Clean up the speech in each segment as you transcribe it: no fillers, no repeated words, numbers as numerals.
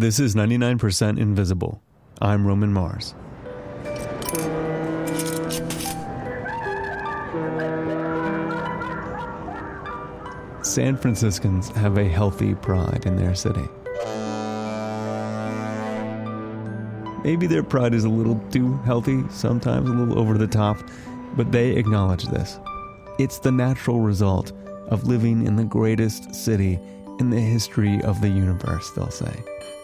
This is 99% Invisible. I'm Roman Mars. San Franciscans have a healthy pride in their city. Maybe their pride is a little too healthy, sometimes a little over the top, but they acknowledge this. It's the natural result of living in the greatest city in the history of the universe, they'll say.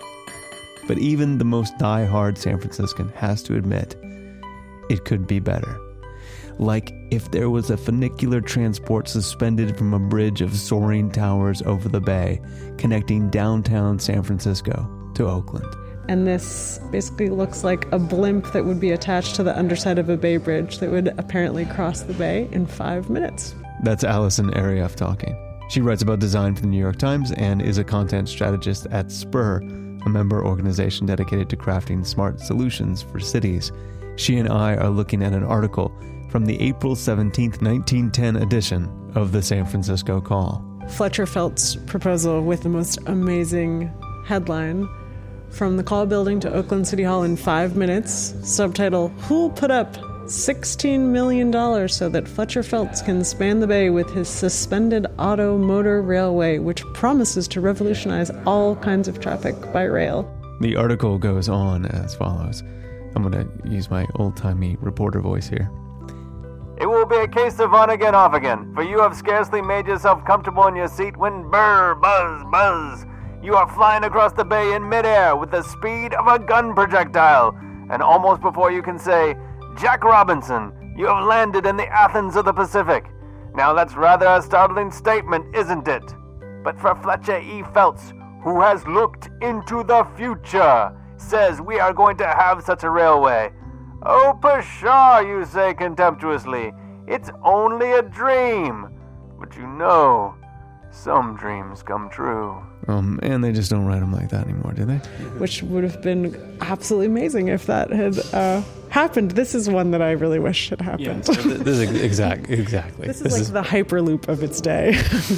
But even the most die-hard San Franciscan has to admit it could be better. Like if there was a funicular transport suspended from a bridge of soaring towers over the bay, connecting downtown San Francisco to Oakland. And this basically looks like a blimp that would be attached to the underside of a bay bridge that would apparently cross the bay in 5 minutes. That's Allison Arieff talking. She writes about design for the New York Times and is a content strategist at Spur, a member organization dedicated to crafting smart solutions for cities. She and I are looking at an article from the April 17th, 1910 edition of the San Francisco Call. Fletcher Felt's proposal with the most amazing headline, "From the Call building to Oakland City Hall in 5 minutes," subtitle, "Who'll put up $16 million so that Fletcher Felts can span the bay with his suspended auto motor railway, which promises to revolutionize all kinds of traffic by rail." The article goes on as follows. I'm going to use my old-timey reporter voice here. It will be a case of on again, off again, for you have scarcely made yourself comfortable in your seat when burr, buzz, buzz, you are flying across the bay in midair with the speed of a gun projectile, and almost before you can say, "Jack Robinson," you have landed in the Athens of the Pacific. Now that's rather a startling statement, isn't it? But for Fletcher E. Felts, who has looked into the future, says we are going to have such a railway. "Oh, pshaw," you say contemptuously. "It's only a dream." But you know, some dreams come true. And they just don't write them like that anymore, do they? Which would have been absolutely amazing if that had happened. This is one that I really wish had happened. Yeah, this is exactly. This is the Hyperloop of its day.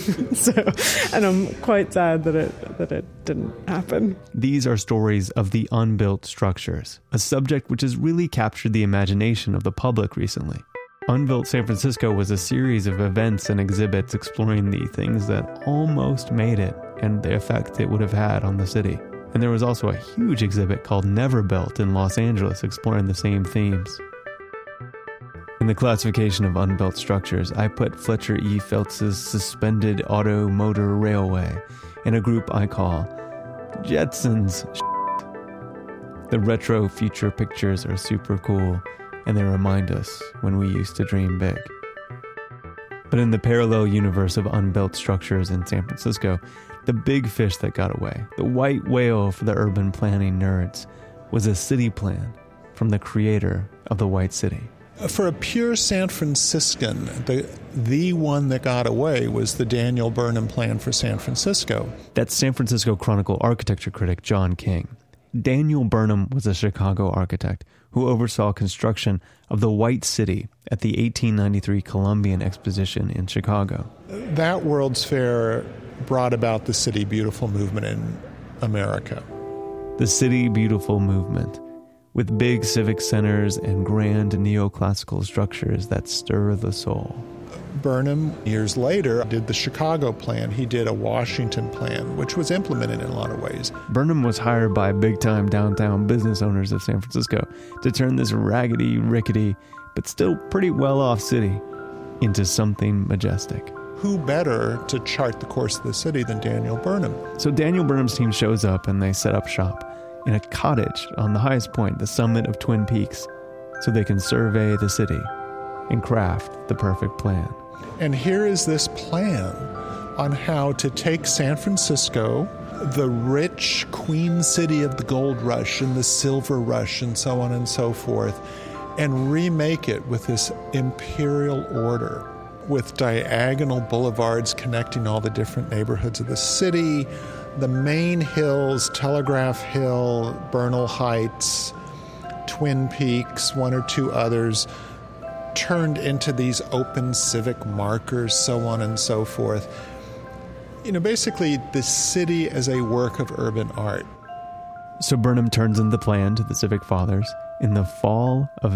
And I'm quite sad that it didn't happen. These are stories of the unbuilt structures, a subject which has really captured the imagination of the public recently. Unbuilt San Francisco was a series of events and exhibits exploring the things that almost made it and the effect it would have had on the city. And there was also a huge exhibit called Never Built in Los Angeles exploring the same themes. In the classification of unbuilt structures, I put Fletcher E. Felts' suspended auto motor railway in a group I call Jetsons. The retro future pictures are super cool, and they remind us when we used to dream big. But in the parallel universe of unbuilt structures in San Francisco, the big fish that got away, the white whale for the urban planning nerds, was a city plan from the creator of the White City. For a pure San Franciscan, the one that got away was the Daniel Burnham plan for San Francisco. That's San Francisco Chronicle architecture critic John King. Daniel Burnham was a Chicago architect who oversaw construction of the White City at the 1893 Columbian Exposition in Chicago. That World's Fair brought about the City Beautiful movement in America. The City Beautiful movement, with big civic centers and grand neoclassical structures that stir the soul. Burnham, years later, did the Chicago plan. He did a Washington plan, which was implemented in a lot of ways. Burnham was hired by big-time downtown business owners of San Francisco to turn this raggedy, rickety, but still pretty well-off city into something majestic. Who better to chart the course of the city than Daniel Burnham? So Daniel Burnham's team shows up and they set up shop in a cottage on the highest point, the summit of Twin Peaks, so they can survey the city and craft the perfect plan. And here is this plan on how to take San Francisco, the rich queen city of the gold rush and the silver rush and so on and so forth, and remake it with this imperial order, with diagonal boulevards connecting all the different neighborhoods of the city, the main hills, Telegraph Hill, Bernal Heights, Twin Peaks, one or two others, turned into these open civic markers, so on and so forth. You know, basically the city as a work of urban art. So Burnham turns in the plan to the Civic Fathers in the fall of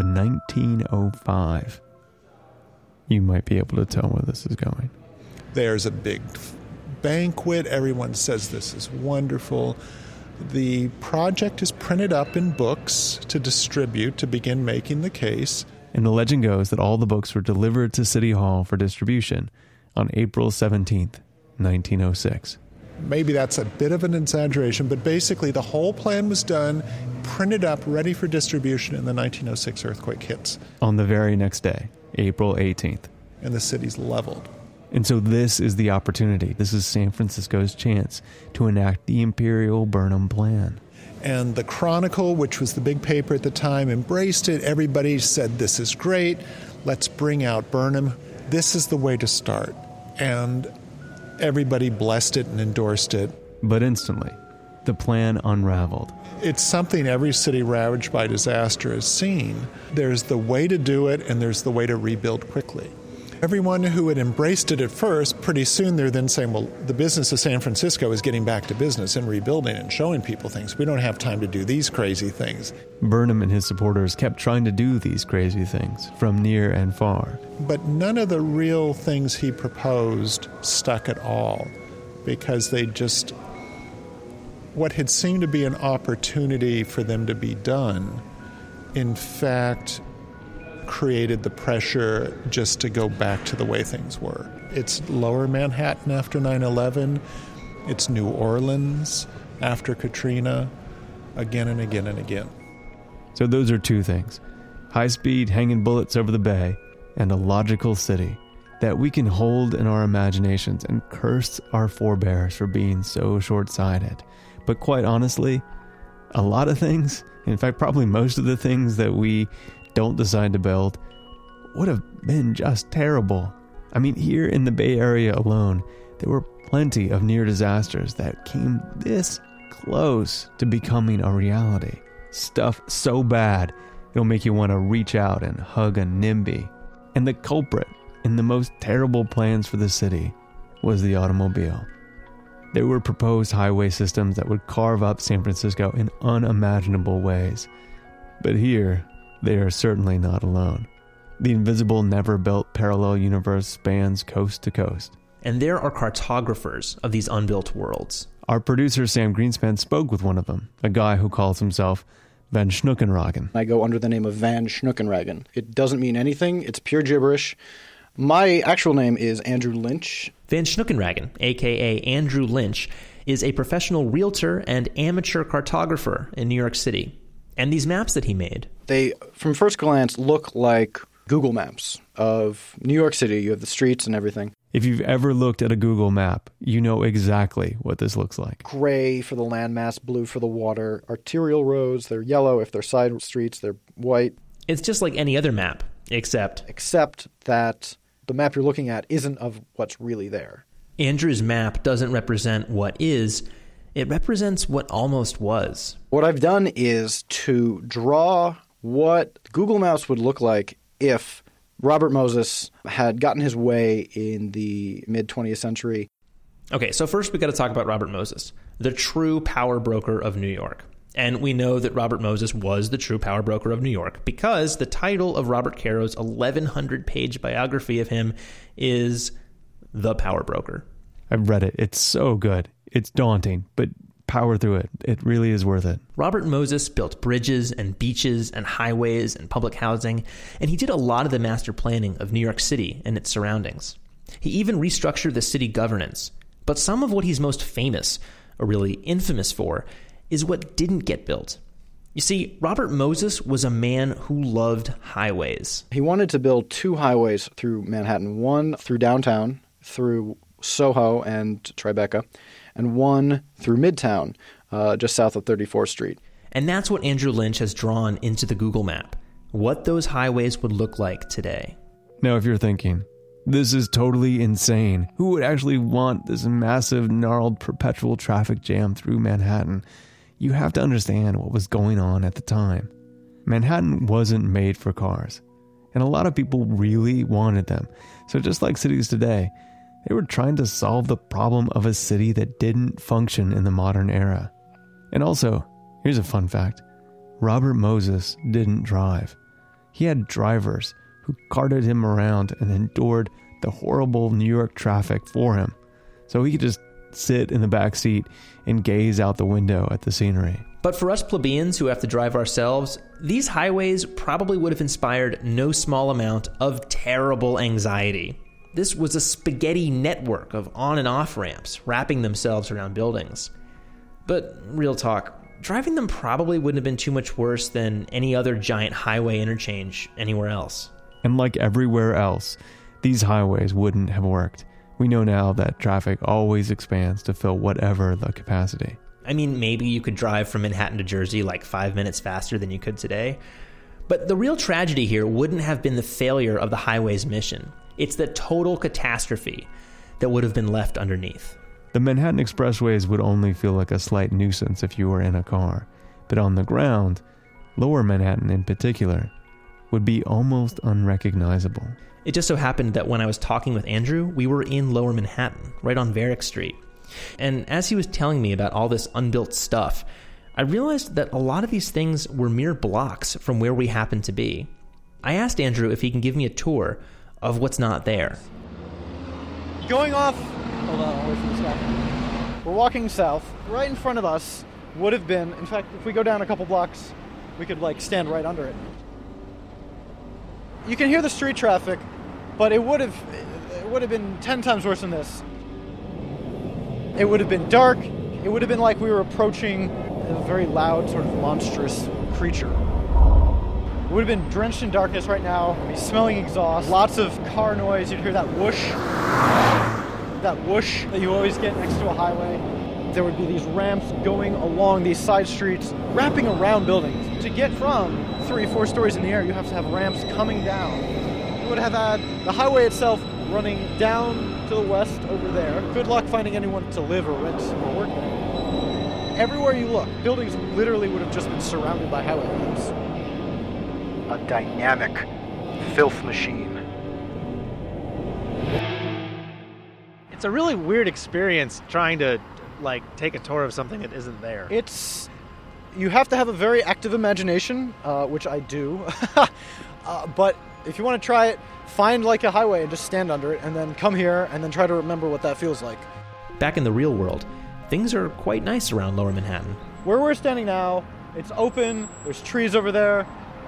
1905. You might be able to tell where this is going. There's a big banquet. Everyone says this is wonderful. The project is printed up in books to distribute, to begin making the case. And the legend goes that all the books were delivered to City Hall for distribution on April 17th, 1906. Maybe that's a bit of an exaggeration, but basically the whole plan was done, printed up, ready for distribution, and the 1906 earthquake hits. On the very next day, April 18th. And the city's leveled. And so this is the opportunity. This is San Francisco's chance to enact the Imperial Burnham Plan. And the Chronicle, which was the big paper at the time, embraced it. Everybody said, this is great. Let's bring out Burnham. This is the way to start. And everybody blessed it and endorsed it. But instantly, the plan unraveled. It's something every city ravaged by disaster has seen. There's the way to do it, and there's the way to rebuild quickly. Everyone who had embraced it at first, pretty soon they're then saying, well, the business of San Francisco is getting back to business and rebuilding and showing people things. We don't have time to do these crazy things. Burnham and his supporters kept trying to do these crazy things from near and far. But none of the real things he proposed stuck at all, because they just, what had seemed to be an opportunity for them to be done, in fact, created the pressure just to go back to the way things were. It's Lower Manhattan after 9/11. It's New Orleans after Katrina, again and again and again. So those are two things. High-speed hanging bullets over the bay and a logical city that we can hold in our imaginations and curse our forebears for being so short-sighted. But quite honestly, a lot of things, in fact probably most of the things that we don't decide to build would have been just terrible. I mean, here in the Bay Area alone, there were plenty of near disasters that came this close to becoming a reality. Stuff so bad, it'll make you want to reach out and hug a NIMBY. And the culprit in the most terrible plans for the city was the automobile. There were proposed highway systems that would carve up San Francisco in unimaginable ways. But here, they are certainly not alone. The invisible, never-built parallel universe spans coast to coast. And there are cartographers of these unbuilt worlds. Our producer, Sam Greenspan, spoke with one of them, a guy who calls himself Van Schnookenragen. I go under the name of Van Schnookenragen. It doesn't mean anything. It's pure gibberish. My actual name is Andrew Lynch. Van Schnookenragen, a.k.a. Andrew Lynch, is a professional realtor and amateur cartographer in New York City. And these maps that he made, they, from first glance, look like Google Maps of New York City. You have the streets and everything. If you've ever looked at a Google map, you know exactly what this looks like. Gray for the landmass, blue for the water. Arterial roads, they're yellow. If they're side streets, they're white. It's just like any other map, except that the map you're looking at isn't of what's really there. Andrew's map doesn't represent what is. It represents what almost was. What I've done is to draw what Google Maps would look like if Robert Moses had gotten his way in the mid-20th century. Okay, so first we got to talk about Robert Moses, the true power broker of New York. And we know that Robert Moses was the true power broker of New York because the title of Robert Caro's 1,100-page biography of him is The Power Broker. I've read it. It's so good. It's daunting, but power through it. It really is worth it. Robert Moses built bridges and beaches and highways and public housing, and he did a lot of the master planning of New York City and its surroundings. He even restructured the city governance. But some of what he's most famous, or really infamous for, is what didn't get built. You see, Robert Moses was a man who loved highways. He wanted to build two highways through Manhattan, one through downtown, through Soho and Tribeca, and one through Midtown, just south of 34th Street. And that's what Andrew Lynch has drawn into the Google map, what those highways would look like today. Now, if you're thinking, this is totally insane, who would actually want this massive, gnarled, perpetual traffic jam through Manhattan? You have to understand what was going on at the time. Manhattan wasn't made for cars, and a lot of people really wanted them. So just like cities today, they were trying to solve the problem of a city that didn't function in the modern era. And also, Here's a fun fact. Robert Moses didn't drive. He had drivers who carted him around and endured the horrible New York traffic for him, so he could just sit in the back seat and gaze out the window at the scenery. But for us plebeians who have to drive ourselves, these highways probably would have inspired no small amount of terrible anxiety. This was a spaghetti network of on and off ramps wrapping themselves around buildings. But real talk, driving them probably wouldn't have been too much worse than any other giant highway interchange anywhere else. And like everywhere else, these highways wouldn't have worked. We know now that traffic always expands to fill whatever the capacity. I mean, maybe you could drive from Manhattan to Jersey like 5 minutes faster than you could today. But the real tragedy here wouldn't have been the failure of the highway's mission. It's the total catastrophe that would have been left underneath. The Manhattan expressways would only feel like a slight nuisance if you were in a car. But on the ground, Lower Manhattan in particular, would be almost unrecognizable. It just so happened that when I was talking with Andrew, we were in Lower Manhattan, right on Varick Street. And as he was telling me about all this unbuilt stuff, I realized that a lot of these things were mere blocks from where we happened to be. I asked Andrew if he can give me a tour of what's not there. Going off... Hold on, I'll wait for this guy. We're walking south. Right in front of us would have been... In fact, if we go down a couple blocks, we could, stand right under it. You can hear the street traffic, but it would have been 10 times worse than this. It would have been dark. It would have been like we were approaching a very loud, sort of monstrous creature. It would have been drenched in darkness right now. We'd be smelling exhaust. Lots of car noise. You'd hear that whoosh. That whoosh that you always get next to a highway. There would be these ramps going along these side streets, wrapping around buildings. To get from 3 or 4 stories in the air, you have to have ramps coming down. You would have had the highway itself running down to the west over there. Good luck finding anyone to live or rent or work there. Everywhere you look, buildings literally would have just been surrounded by highway ramps. A dynamic filth machine. It's a really weird experience trying to take a tour of something that isn't there. You have to have a very active imagination, which I do. But if you want to try it, find a highway and just stand under it, and then come here and then try to remember what that feels like. Back in the real world, things are quite nice around Lower Manhattan. Where we're standing now, it's open. There's trees over there.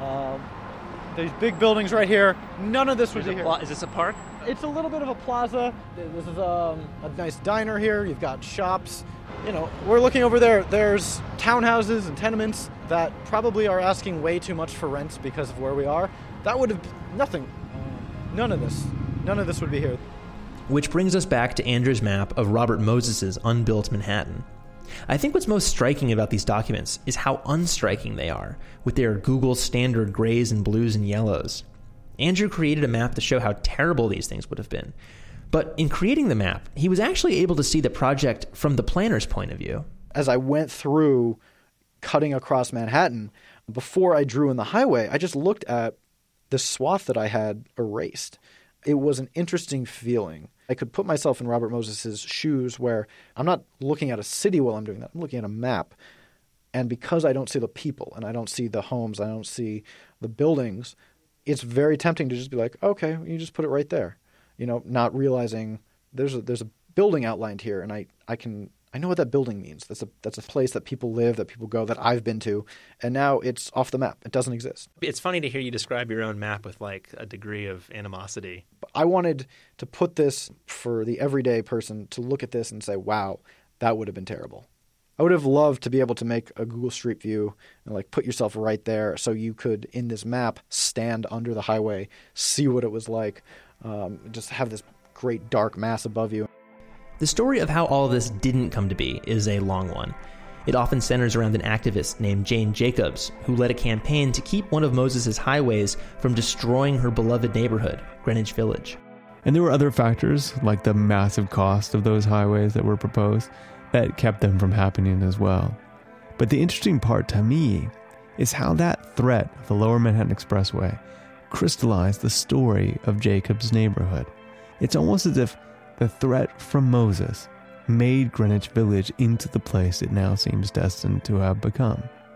There's big buildings right here. None of this would be here. Is this a park? It's a little bit of a plaza. This is a nice diner here. You've got shops. We're looking over there. There's townhouses and tenements that probably are asking way too much for rent because of where we are. That would have nothing. None of this would be here. Which brings us back to Andrew's map of Robert Moses's unbuilt Manhattan. I think what's most striking about these documents is how unstriking they are, with their Google standard grays and blues and yellows. Andrew created a map to show how terrible these things would have been. But in creating the map, he was actually able to see the project from the planner's point of view. As I went through cutting across Manhattan, before I drew in the highway, I just looked at the swath that I had erased. It was an interesting feeling. I could put myself in Robert Moses's shoes where I'm not looking at a city while I'm doing that. I'm looking at a map. And because I don't see the people and I don't see the homes, I don't see the buildings, it's very tempting to just be like, okay, you just put it right there. Not realizing there's a building outlined here, and I know what that building means. That's a place that people live, that people go, that I've been to, and now it's off the map. It doesn't exist. It's funny to hear you describe your own map with a degree of animosity. I wanted to put this for the everyday person to look at this and say, wow, that would have been terrible. I would have loved to be able to make a Google Street View and put yourself right there so you could, in this map, stand under the highway, see what it was like, just have this great dark mass above you. The story of how all of this didn't come to be is a long one. It often centers around an activist named Jane Jacobs, who led a campaign to keep one of Moses's highways from destroying her beloved neighborhood, Greenwich Village. And there were other factors, like the massive cost of those highways that were proposed, that kept them from happening as well. But the interesting part to me is how that threat of the Lower Manhattan Expressway crystallized the story of Jacobs' neighborhood. It's almost as if the threat from Moses made Greenwich Village into the place it now seems destined to have become.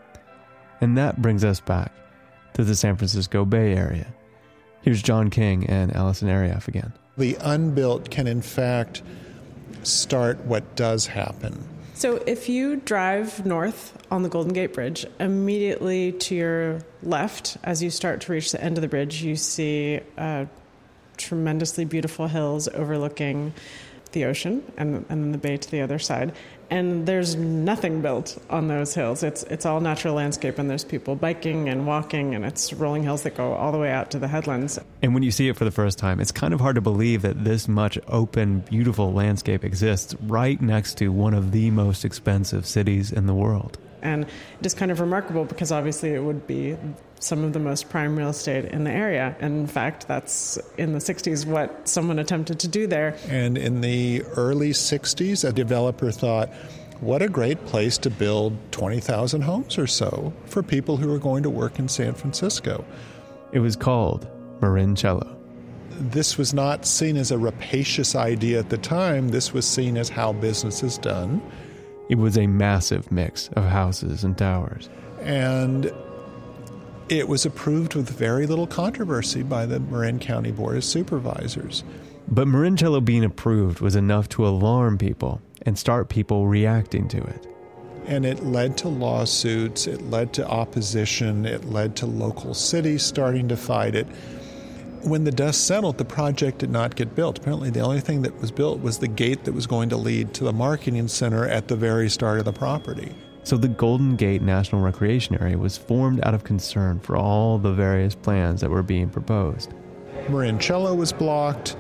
And that brings us back to the San Francisco Bay Area. Here's John King and Allison Arieff again. The unbuilt can in fact start what does happen. So if you drive north on the Golden Gate Bridge, immediately to your left, as you start to reach the end of the bridge, you see tremendously beautiful hills overlooking the ocean and then the bay to the other side. And there's nothing built on those hills. It's all natural landscape, and there's people biking and walking, and it's rolling hills that go all the way out to the headlands. And when you see it for the first time, it's kind of hard to believe that this much open, beautiful landscape exists right next to one of the most expensive cities in the world. And it is kind of remarkable because obviously it would be some of the most prime real estate in the area. And in fact, that's in the 60s what someone attempted to do there. And in the early 60s, a developer thought, what a great place to build 20,000 homes or so for people who are going to work in San Francisco. It was called Marin Chela. This was not seen as a rapacious idea at the time. This was seen as how business is done. It was a massive mix of houses and towers. And it was approved with very little controversy by the Marin County Board of Supervisors. But Marin Chela being approved was enough to alarm people and start people reacting to it. And it led to lawsuits, it led to opposition, it led to local cities starting to fight it. When the dust settled, the project did not get built. Apparently, the only thing that was built was the gate that was going to lead to the marketing center at the very start of the property. So the Golden Gate National Recreation Area was formed out of concern for all the various plans that were being proposed. Marin Chela was blocked.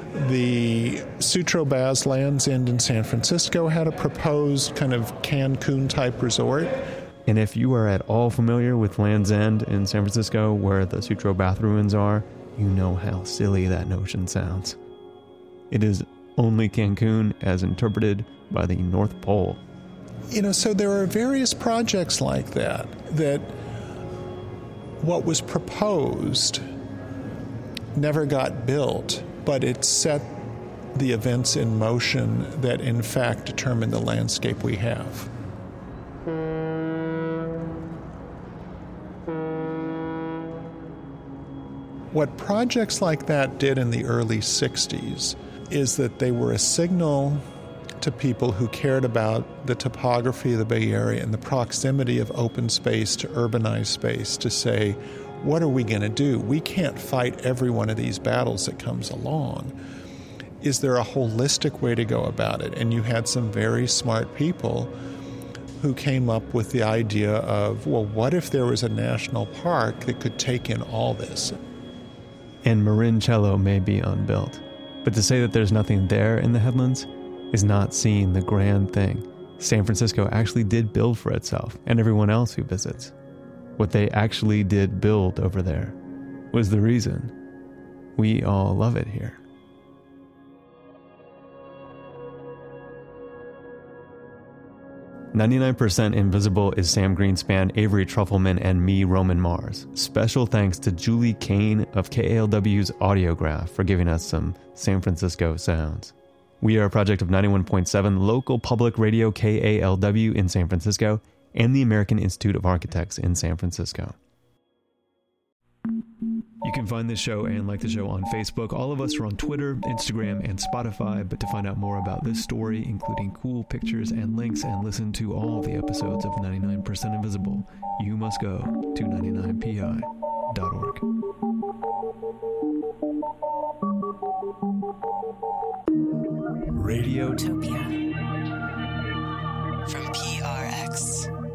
The Sutro Baths Land's End in San Francisco had a proposed kind of Cancun-type resort. And if you are at all familiar with Land's End in San Francisco, where the Sutro Bath ruins are, you know how silly that notion sounds. It is only Cancun as interpreted by the North Pole. You know, so there are various projects like that what was proposed never got built, but it set the events in motion that in fact determine the landscape we have. What projects like that did in the early 60s is that they were a signal to people who cared about the topography of the Bay Area and the proximity of open space to urbanized space to say, what are we going to do? We can't fight every one of these battles that comes along. Is there a holistic way to go about it? And you had some very smart people who came up with the idea of, well, what if there was a national park that could take in all this? And Marin Chela may be unbuilt, but to say that there's nothing there in the headlands is not seeing the grand thing. San Francisco actually did build for itself and everyone else who visits. What they actually did build over there was the reason we all love it here. "99% Invisible" is Sam Greenspan, Avery Trufelman, and me, Roman Mars. Special thanks to Julie Kane of KALW's Audiograph for giving us some San Francisco sounds. We are a project of 91.7 local public radio KALW in San Francisco and the American Institute of Architects in San Francisco. You can find this show and like the show on Facebook. All of us are on Twitter, Instagram, and Spotify. But to find out more about this story, including cool pictures and links, and listen to all the episodes of 99% Invisible, you must go to 99pi.org. Radiotopia from PRX.